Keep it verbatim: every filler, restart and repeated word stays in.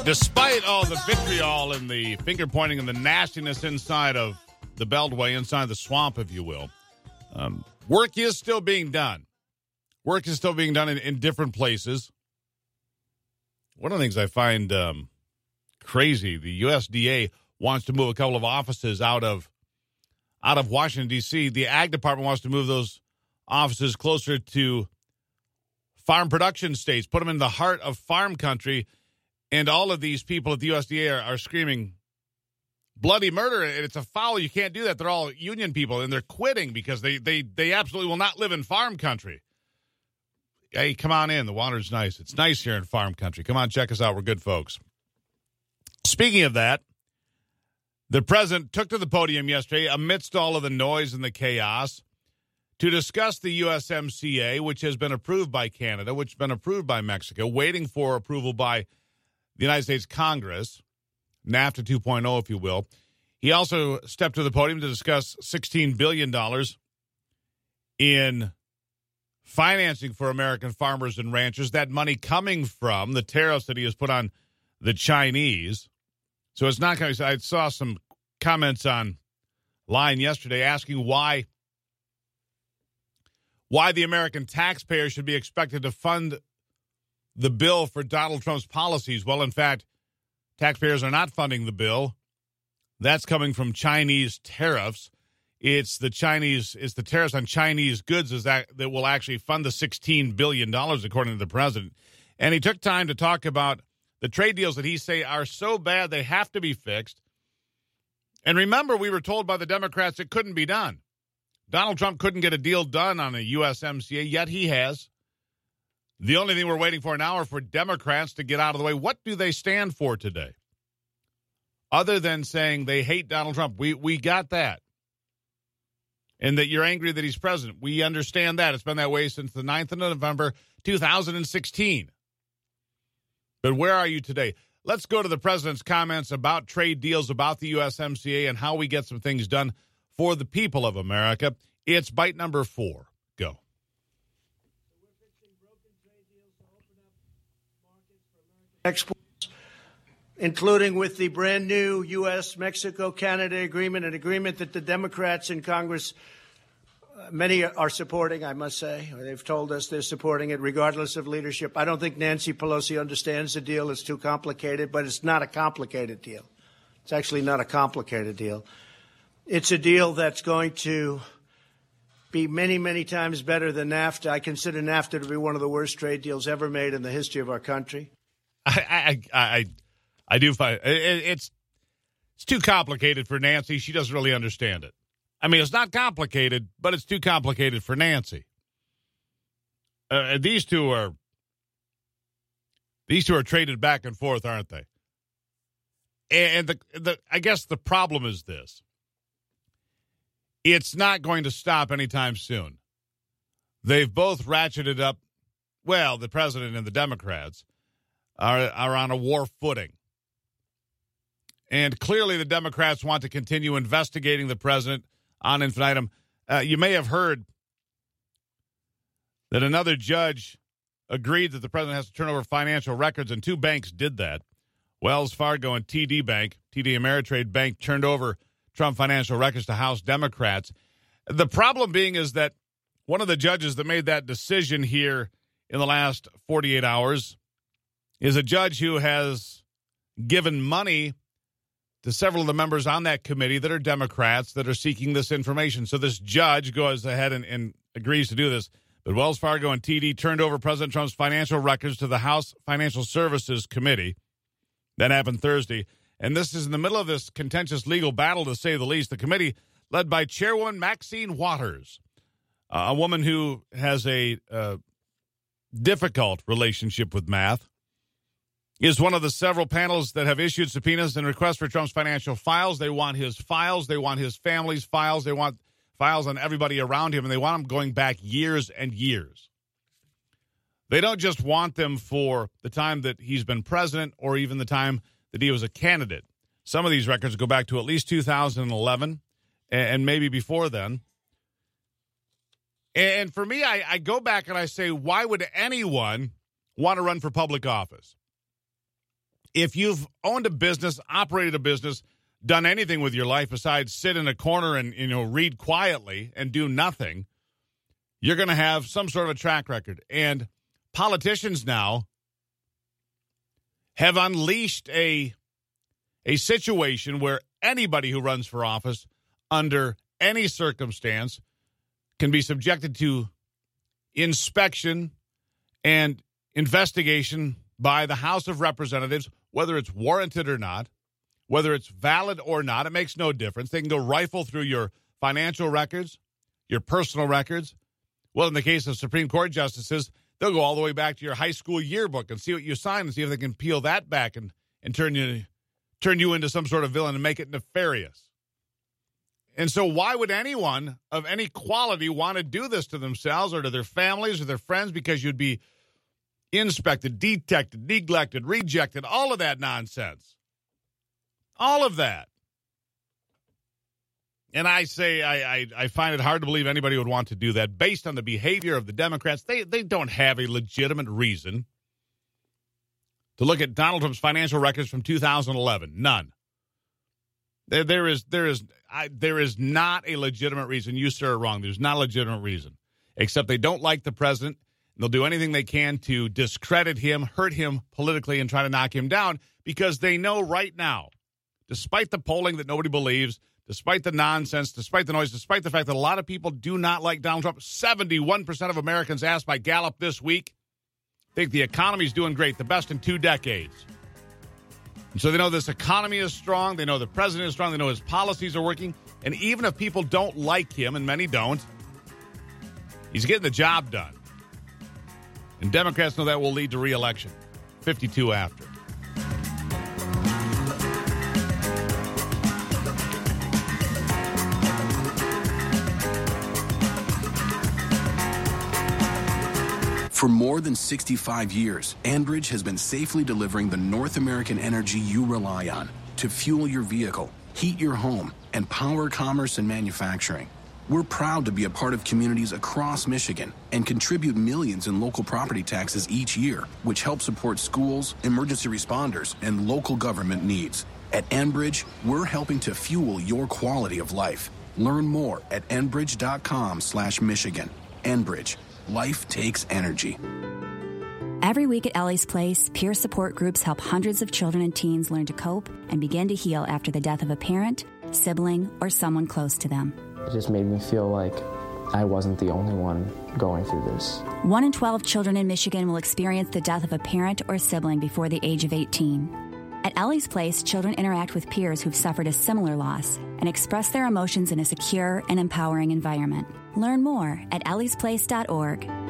Despite all the vitriol and the finger pointing and the nastiness inside of the Beltway, inside the swamp, if you will, um, work is still being done. Work is still being done in, in different places. One of the things I find um, crazy, the U S D A wants to move a couple of offices out of out of Washington, D C. The Ag Department wants to move those offices closer to farm production states, put them in the heart of farm country. And all of these people at the U S D A are, are screaming bloody murder, and it's a foul. You can't do that. They're all union people, and they're quitting because they, they, they absolutely will not live in farm country. Hey, come on in. The water's nice. It's nice here in farm country. Come on, check us out. We're good folks. Speaking of that, the president took to the podium yesterday amidst all of the noise and the chaos to discuss the U S M C A, which has been approved by Canada, which has been approved by Mexico, waiting for approval by the United States Congress, NAFTA two point oh, if you will. He also stepped to the podium to discuss sixteen billion dollars in financing for American farmers and ranchers, that money coming from the tariffs that he has put on the Chinese. So it's not going to, I saw some comments online yesterday asking why, why the American taxpayer should be expected to fund the bill for Donald Trump's policies. Well, in fact, taxpayers are not funding the bill. That's coming from Chinese tariffs. It's the Chinese, it's the tariffs on Chinese goods is that, that will actually fund the sixteen billion dollars, according to the president. And he took time to talk about the trade deals that he say are so bad they have to be fixed. And remember, we were told by the Democrats it couldn't be done. Donald Trump couldn't get a deal done on a U S M C A, yet he has. The only thing we're waiting for now are for Democrats to get out of the way. What do they stand for today? Other than saying they hate Donald Trump. We we got that. And that you're angry that he's president. We understand that. It's been that way since the ninth of November, two thousand sixteen. But where are you today? Let's go to the president's comments about trade deals, about the U S M C A, and how we get some things done for the people of America. It's bite number four. Go. Exports, including with the brand new U S Mexico Canada agreement, an agreement that the Democrats in Congress, uh, many are supporting, I must say. They've told us they're supporting it regardless of leadership. I don't think Nancy Pelosi understands the deal. It's too complicated, but it's not a complicated deal. It's actually not a complicated deal. It's a deal that's going to be many, many times better than NAFTA. I consider NAFTA to be one of the worst trade deals ever made in the history of our country. I, I, I, I do find it, it's it's too complicated for Nancy. She doesn't really understand it. I mean, it's not complicated, but it's too complicated for Nancy. Uh, these two are these two are traded back and forth, aren't they? And the the I guess the problem is this: it's not going to stop anytime soon. They've both ratcheted up. Well, the president and the Democrats Are, are on a war footing. And clearly the Democrats want to continue investigating the president on infinitum. Uh, you may have heard that another judge agreed that the president has to turn over financial records, and two banks did that. Wells Fargo and T D Bank, T D Ameritrade Bank, turned over Trump financial records to House Democrats. The problem being is that one of the judges that made that decision here in the last forty-eight hours is a judge who has given money to several of the members on that committee that are Democrats that are seeking this information. So this judge goes ahead and, and agrees to do this. But Wells Fargo and T D turned over President Trump's financial records to the House Financial Services Committee. That happened Thursday. And this is in the middle of this contentious legal battle, to say the least. The committee, led by Chairwoman Maxine Waters, uh, a woman who has a uh, difficult relationship with math, is one of the several panels that have issued subpoenas and requests for Trump's financial files. They want his files. They want his family's files. They want files on everybody around him, and they want them going back years and years. They don't just want them for the time that he's been president or even the time that he was a candidate. Some of these records go back to at least two thousand eleven and maybe before then. And for me, I, I go back and I say, why would anyone want to run for public office? If you've owned a business, operated a business, done anything with your life besides sit in a corner and, you know, read quietly and do nothing, you're going to have some sort of a track record. And politicians now have unleashed a, a situation where anybody who runs for office under any circumstance can be subjected to inspection and investigation by the House of Representatives, whether it's warranted or not, whether it's valid or not. It makes no difference. They can go rifle through your financial records, your personal records. Well, in the case of Supreme Court justices, they'll go all the way back to your high school yearbook and see what you signed and see if they can peel that back and, and turn you turn you into some sort of villain and make it nefarious. And so why would anyone of any quality want to do this to themselves or to their families or their friends? Because you'd be inspected, detected, neglected, rejected, all of that nonsense. All of that. And I say I, I, I find it hard to believe anybody would want to do that based on the behavior of the Democrats. They, they don't have a legitimate reason to look at Donald Trump's financial records from two thousand eleven. None. There, there is there is I, there is not a legitimate reason. You, sir, are wrong. There's not a legitimate reason, except they don't like the president. And they'll do anything they can to discredit him, hurt him politically, and try to knock him down because they know right now, despite the polling that nobody believes, despite the nonsense, despite the noise, despite the fact that a lot of people do not like Donald Trump, seventy-one percent of Americans asked by Gallup this week think the economy's doing great, the best in two decades. And so they know this economy is strong. They know the president is strong. They know his policies are working. And even if people don't like him, and many don't, he's getting the job done. And Democrats know that will lead to re-election. fifty-two after. For more than sixty-five years, Enbridge has been safely delivering the North American energy you rely on to fuel your vehicle, heat your home, and power commerce and manufacturing. We're proud to be a part of communities across Michigan and contribute millions in local property taxes each year, which help support schools, emergency responders, and local government needs. At Enbridge, we're helping to fuel your quality of life. Learn more at enbridge.com slash Michigan. Enbridge. Life takes energy. Every week at Ellie's Place, peer support groups help hundreds of children and teens learn to cope and begin to heal after the death of a parent, sibling, or someone close to them. It just made me feel like I wasn't the only one going through this. One in twelve children in Michigan will experience the death of a parent or sibling before the age of eighteen. At Ellie's Place, children interact with peers who've suffered a similar loss and express their emotions in a secure and empowering environment. Learn more at ellies place dot org.